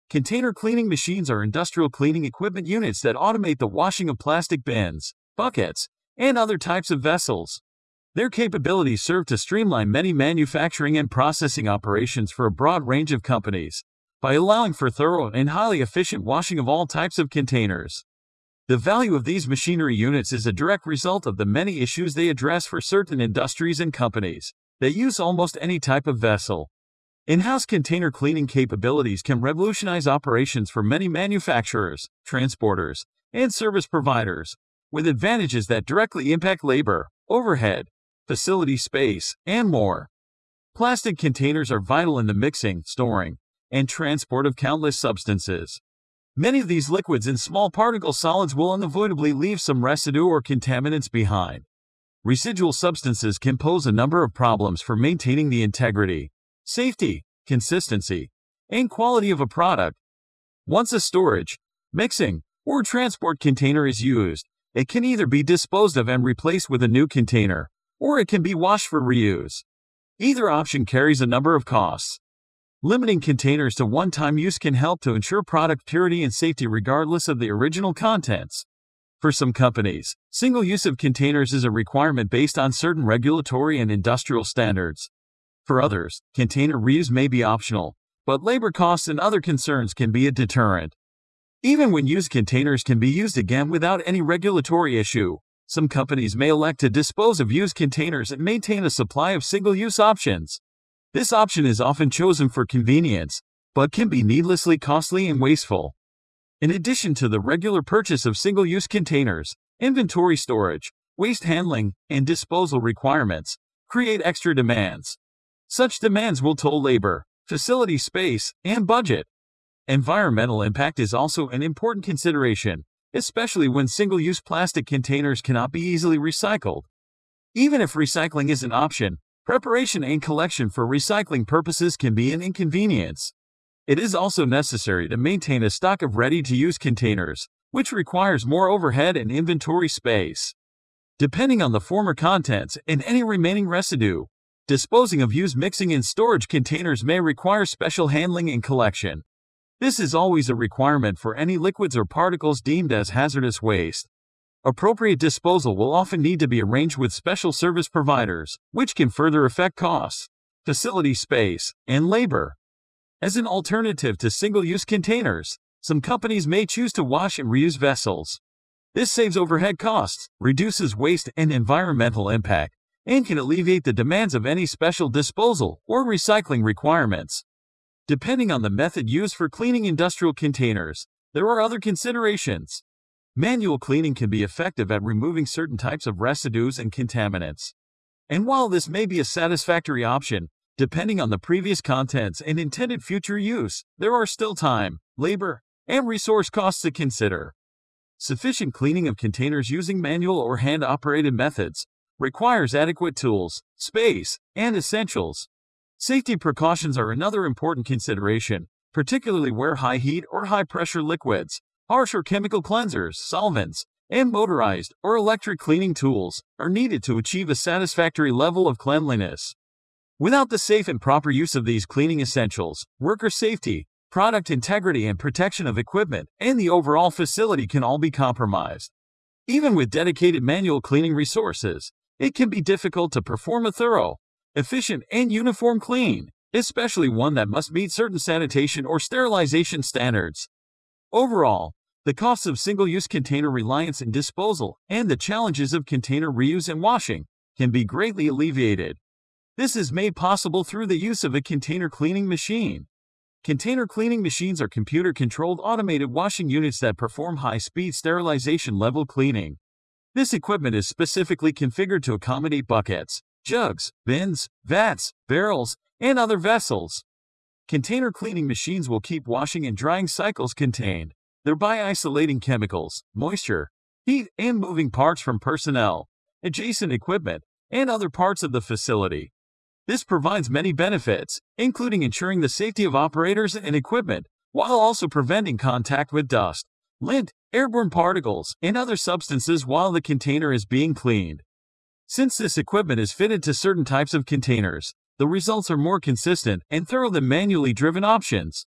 Container cleaning machines are industrial cleaning equipment units that automate the washing of plastic bins, buckets, and other types of vessels. Their capabilities serve to streamline many manufacturing and processing operations for a broad range of companies by allowing for thorough and highly efficient washing of all types of containers. The value of these machinery units is a direct result of the many issues they address for certain industries and companies that use almost any type of vessel. In-house container cleaning capabilities can revolutionize operations for many manufacturers, transporters, and service providers, with advantages that directly impact labor, overhead, facility space, and more. Plastic containers are vital in the mixing, storing, and transport of countless substances. Many of these liquids and small particle solids will unavoidably leave some residue or contaminants behind. Residual substances can pose a number of problems for maintaining the integrity, safety, consistency, and quality of a product. Once a storage, mixing, or transport container is used, it can either be disposed of and replaced with a new container, or it can be washed for reuse. Either option carries a number of costs. Limiting containers to one-time use can help to ensure product purity and safety regardless of the original contents. For some companies, single use of containers is a requirement based on certain regulatory and industrial standards. For others, container reuse may be optional, but labor costs and other concerns can be a deterrent. Even when used containers can be used again without any regulatory issue, some companies may elect to dispose of used containers and maintain a supply of single-use options. This option is often chosen for convenience, but can be needlessly costly and wasteful. In addition to the regular purchase of single-use containers, inventory storage, waste handling, and disposal requirements create extra demands. Such demands will toll labor, facility space, and budget. Environmental impact is also an important consideration, especially when single-use plastic containers cannot be easily recycled. Even if recycling is an option, preparation and collection for recycling purposes can be an inconvenience. It is also necessary to maintain a stock of ready-to-use containers, which requires more overhead and inventory space. Depending on the former contents and any remaining residue, disposing of used mixing and storage containers may require special handling and collection. This is always a requirement for any liquids or particles deemed as hazardous waste. Appropriate disposal will often need to be arranged with special service providers, which can further affect costs, facility space, and labor. As an alternative to single-use containers, some companies may choose to wash and reuse vessels. This saves overhead costs, reduces waste and environmental impact, and can alleviate the demands of any special disposal or recycling requirements. Depending on the method used for cleaning industrial containers, there are other considerations. Manual cleaning can be effective at removing certain types of residues and contaminants. And while this may be a satisfactory option, depending on the previous contents and intended future use, there are still time, labor, and resource costs to consider. Sufficient cleaning of containers using manual or hand-operated methods requires adequate tools, space, and essentials. Safety precautions are another important consideration, particularly where high heat or high pressure liquids, harsh or chemical cleansers, solvents, and motorized or electric cleaning tools are needed to achieve a satisfactory level of cleanliness. Without the safe and proper use of these cleaning essentials, worker safety, product integrity, and protection of equipment and the overall facility can all be compromised. Even with dedicated manual cleaning resources, it can be difficult to perform a thorough, efficient, and uniform clean, especially one that must meet certain sanitation or sterilization standards. Overall, the costs of single-use container reliance and disposal and the challenges of container reuse and washing can be greatly alleviated. This is made possible through the use of a container cleaning machine. Container cleaning machines are computer-controlled automated washing units that perform high-speed sterilization-level cleaning. This equipment is specifically configured to accommodate buckets, jugs, bins, vats, barrels, and other vessels. Container cleaning machines will keep washing and drying cycles contained, thereby isolating chemicals, moisture, heat, and moving parts from personnel, adjacent equipment, and other parts of the facility. This provides many benefits, including ensuring the safety of operators and equipment, while also preventing contact with dust, lint, airborne particles, and other substances while the container is being cleaned. Since this equipment is fitted to certain types of containers, the results are more consistent and thorough than manually driven options.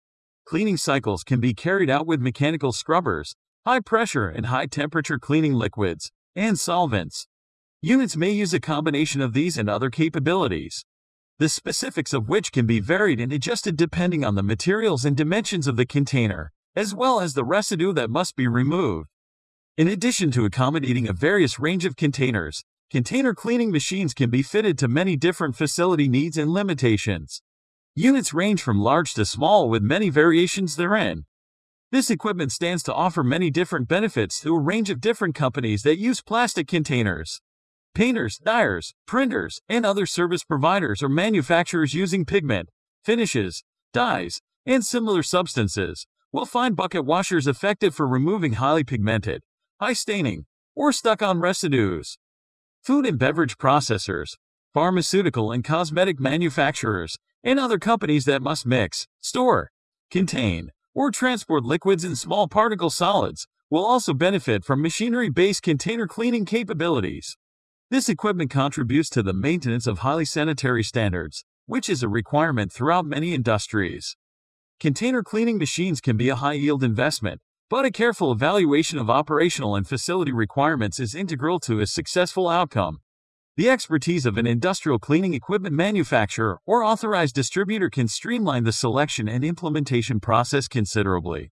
Cleaning cycles can be carried out with mechanical scrubbers, high pressure and high temperature cleaning liquids, and solvents. Units may use a combination of these and other capabilities, the specifics of which can be varied and adjusted depending on the materials and dimensions of the container, as well as the residue that must be removed. In addition to accommodating a various range of containers, container cleaning machines can be fitted to many different facility needs and limitations. Units range from large to small with many variations therein. This equipment stands to offer many different benefits to a range of different companies that use plastic containers. Painters, dyers, printers, and other service providers or manufacturers using pigment, finishes, dyes, and similar substances will find bucket washers effective for removing highly pigmented, high staining, or stuck-on residues. Food and beverage processors, pharmaceutical and cosmetic manufacturers, and other companies that must mix, store, contain, or transport liquids and small particle solids will also benefit from machinery-based container cleaning capabilities. This equipment contributes to the maintenance of highly sanitary standards, which is a requirement throughout many industries. Container cleaning machines can be a high-yield investment, but a careful evaluation of operational and facility requirements is integral to a successful outcome. The expertise of an industrial cleaning equipment manufacturer or authorized distributor can streamline the selection and implementation process considerably.